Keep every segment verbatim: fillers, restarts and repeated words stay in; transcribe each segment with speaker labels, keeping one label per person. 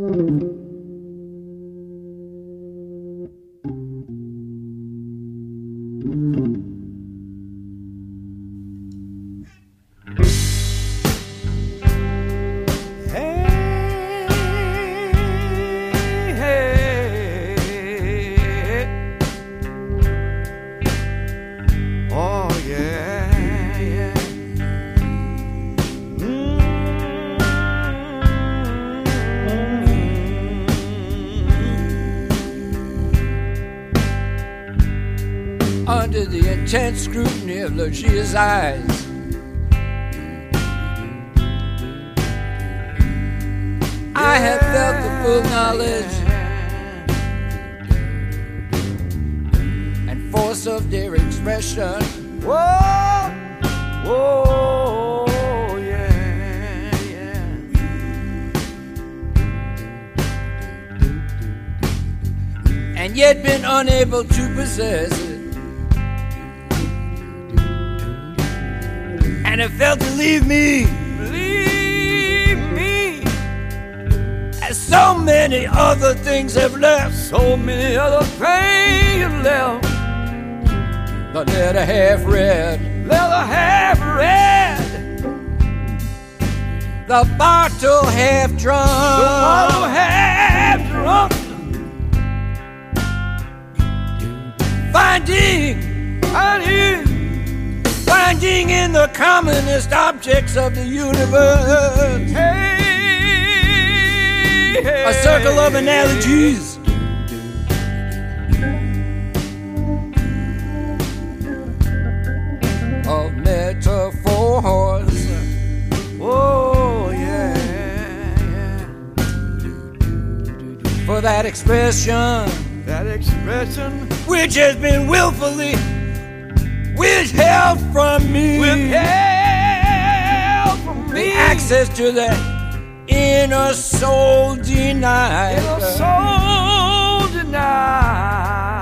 Speaker 1: Under the intense scrutiny of Lucia's eyes, I have felt the full knowledge and force of their expression.
Speaker 2: Whoa, whoa, yeah, yeah.
Speaker 1: And yet been unable to possess it. And it felt to leave me,
Speaker 2: Leave me,
Speaker 1: as so many other things have left.
Speaker 2: so many other things have left.
Speaker 1: The letter half read,
Speaker 2: Leather half read,
Speaker 1: the bottle half drunk,
Speaker 2: the bottle half drunk.
Speaker 1: Finding,
Speaker 2: Finding,
Speaker 1: finding in the commonest objects of the universe
Speaker 2: hey, hey,
Speaker 1: a circle of analogies. Of metaphors.
Speaker 2: Oh, yeah, yeah.
Speaker 1: For that expression
Speaker 2: That expression
Speaker 1: which has been willfully withheld from me.
Speaker 2: withheld from
Speaker 1: The
Speaker 2: me.
Speaker 1: access to that inner soul denied.
Speaker 2: Inner soul denied.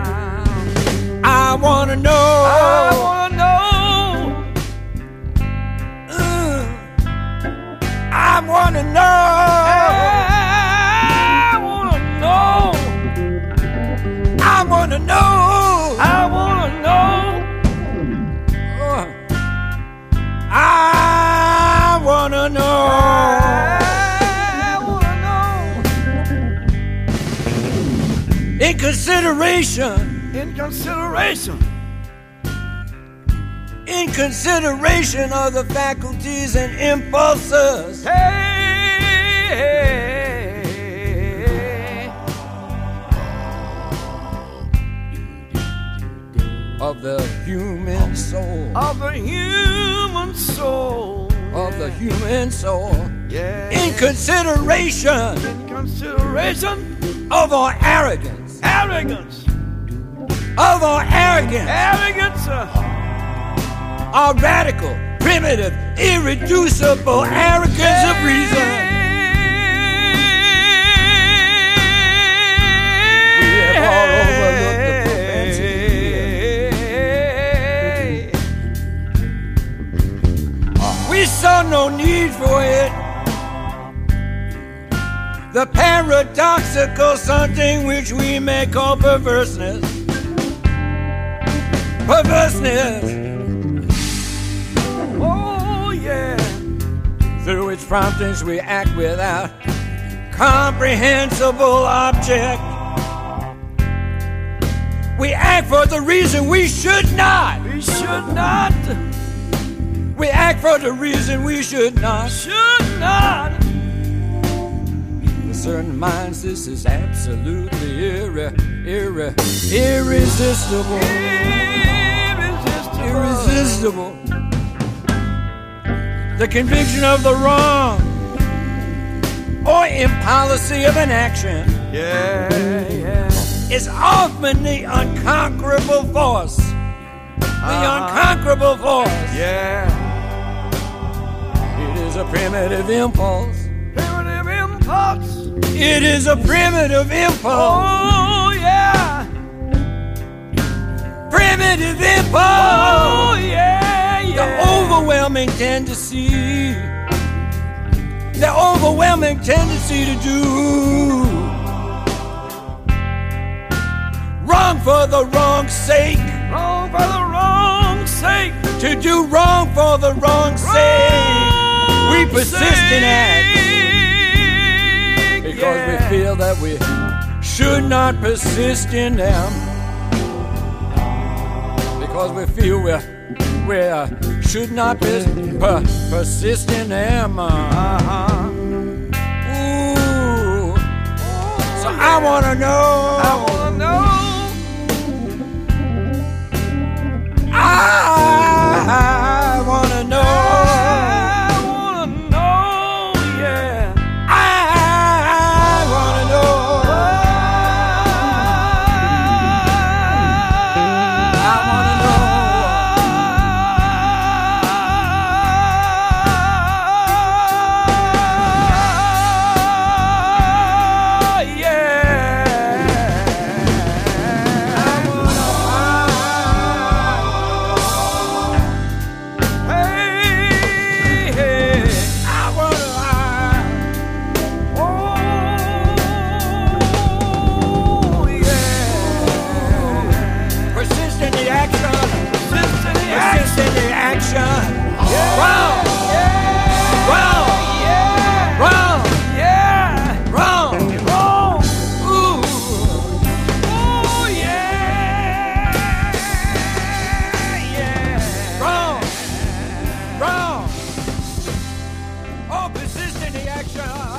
Speaker 1: I wanna know.
Speaker 2: I wanna know.
Speaker 1: Uh, I wanna know.
Speaker 2: I wanna know.
Speaker 1: I wanna know.
Speaker 2: I wanna know.
Speaker 1: Uh, I wanna know.
Speaker 2: I wanna know.
Speaker 1: In consideration,
Speaker 2: In consideration,
Speaker 1: in consideration of the faculties and impulses
Speaker 2: hey,
Speaker 1: of the human soul,
Speaker 2: of the human soul,
Speaker 1: of the human soul,
Speaker 2: yeah.
Speaker 1: in consideration
Speaker 2: In consideration,
Speaker 1: of our arrogance,
Speaker 2: arrogance,
Speaker 1: of our arrogance,
Speaker 2: arrogance, uh,
Speaker 1: our radical, primitive, irreducible arrogance of reason. We have all overlooked the propensity. We saw no need for it. The paradoxical something which we may call perverseness. Perverseness.
Speaker 2: oh yeah,
Speaker 1: Through its promptings we act without comprehensible object. We act for the reason we should not.
Speaker 2: we should not,
Speaker 1: We act for the reason we should not.
Speaker 2: should not.
Speaker 1: In certain minds this is absolutely irre, irre, irresistible.
Speaker 2: Irresistible.
Speaker 1: Irresistible. The conviction of the wrong or impolicy of an action
Speaker 2: Yeah, yeah.
Speaker 1: is often the unconquerable force. The
Speaker 2: Uh-huh.
Speaker 1: unconquerable force.
Speaker 2: Yeah.
Speaker 1: It is a primitive impulse.
Speaker 2: Primitive impulse.
Speaker 1: It is a primitive impulse.
Speaker 2: Oh, yeah.
Speaker 1: Primitive
Speaker 2: Oh,
Speaker 1: impulse.
Speaker 2: yeah, yeah.
Speaker 1: The overwhelming tendency. The overwhelming overwhelming tendency to do wrong for the wrong's sake.
Speaker 2: Wrong for the wrong sake.
Speaker 1: To do wrong for the wrong's sake. We persist in act because
Speaker 2: yeah.
Speaker 1: we feel that we should not persist in them. Because we feel we we uh, should not pers- per- persist in them.
Speaker 2: Uh-huh.
Speaker 1: Ooh. So
Speaker 2: yeah.
Speaker 1: I wanna know.
Speaker 2: I wanna know.
Speaker 1: I wanna know.
Speaker 2: I wanna know, yeah.
Speaker 1: I wanna know. I wanna know. Persist in the action.